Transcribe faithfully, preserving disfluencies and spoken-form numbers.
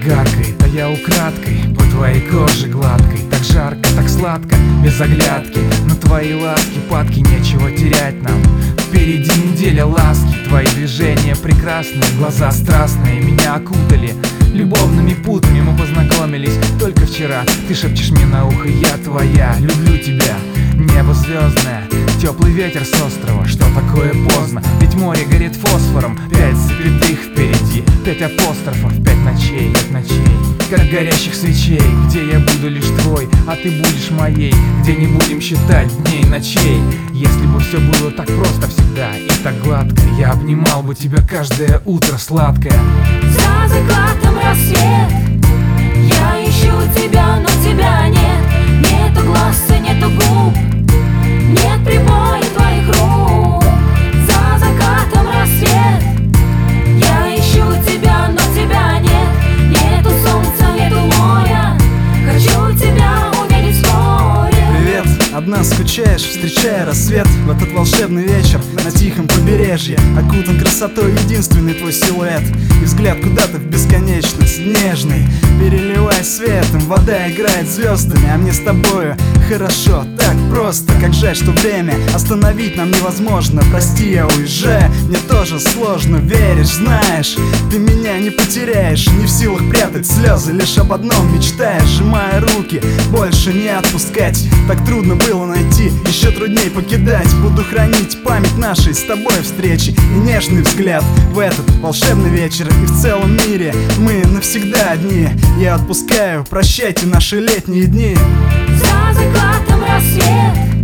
каркает, а я украдкой по твоей коже гладкой. Так жарко, так сладко, без оглядки на твои ласки, падки, нечего терять нам. Впереди неделя ласки, твои движения прекрасные, глаза страстные меня окутали любовными путами. Мы познакомились только вчера. Ты шепчешь мне на ухо: я твоя, люблю тебя. Небо звездное, теплый ветер с острова. Что такое поздно, ведь море горит фосфором. Пять запятых впереди, пять апострофов, пять ночей, пять ночей, как горящих свечей, где я буду лишь твой, а ты будешь моей, где не будем считать дней, ночей. Если бы все было так просто всегда и так гладко, я обнимал бы тебя каждое утро сладкое. За закатом рассвет, я ищу тебя, но тебя нет. Нету глаз и нету губ, нет прибоя твоих рук. За закатом рассвет, я ищу тебя, но тебя нет. Нету солнца, нету моря, хочу тебя увидеть вскоре. Привет, одна скучаешь, встречая рассвет в этот волшебный вечер на тихом побережье. Окутан красотой единственный твой силуэт и взгляд куда-то в бесконечность нежный. Переливай светом, вода играет звездами, а мне с тобою хорошо, так просто. Как жаль, что время остановить нам невозможно. Прости, я уезжаю, мне тоже сложно. Веришь, знаешь, ты меня не потеряешь. Не в силах прятать слезы, лишь об одном мечтаешь. Сжимая руки, больше не отпускать. Так трудно было найти, еще трудней покидать. Буду хранить память нашей с тобой встречи и нежный взгляд в этот волшебный вечер. И в целом мире мы навсегда одни. Я отпускаю, прощайте наши летние дни. За закатом рассвет,